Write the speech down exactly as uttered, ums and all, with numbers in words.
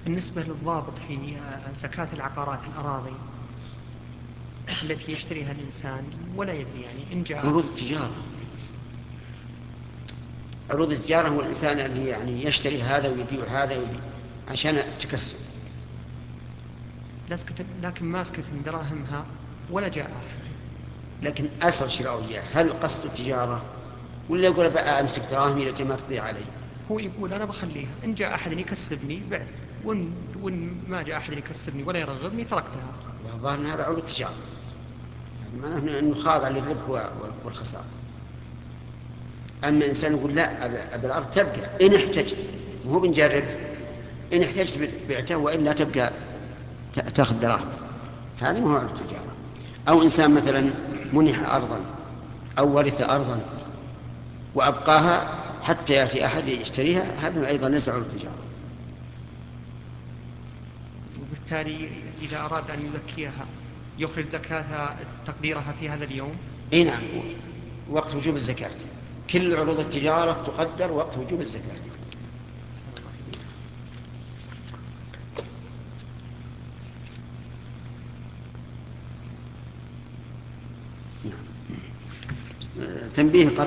بالنسبة للضابط في زكاة العقارات الأراضي التي يشتريها الإنسان ولا يدري، يعني إن جاء عروض التجارة، عروض التجارة هو الإنسان اللي يعني يشتري هذا ويبيع هذا ويبيع عشان تكسب. لكن ماسكة دراهمها ولا جاء أحد. لكن أصل شراء وبيع هل قصد التجارة ولا يقول بقى أمسك دراهمي التي ما تضيع علي؟ هو يقول أنا بخليها، إن جاء أحد يكسبني بعت، وإن, وإن ما جاء أحد يكسبني ولا يرغبني تركتها. والله أن هذا عروض تجارة، معناه أنه خاضع للربح والخسارة. أما إنسان يقول لا أبي الأرض تبقى إن احتجت، وهو بنجرب، إن احتجت بعته وإلا تبقى تأخذ دراهم، هذا ما هو عروض تجارة. أو إنسان مثلا منح أرضا أو ورث أرضا وأبقاها حتى يأتي أحد يشتريها، هذا أيضا ليس عروض تجارة. وبالتالي إذا أراد أن يزكيها يخرج زكاة تقديرها في هذا اليوم. اي نعم، وقت وجوب الزكاة، كل عروض التجارة تقدر وقت وجوب الزكاة. نعم. تنبيه قبل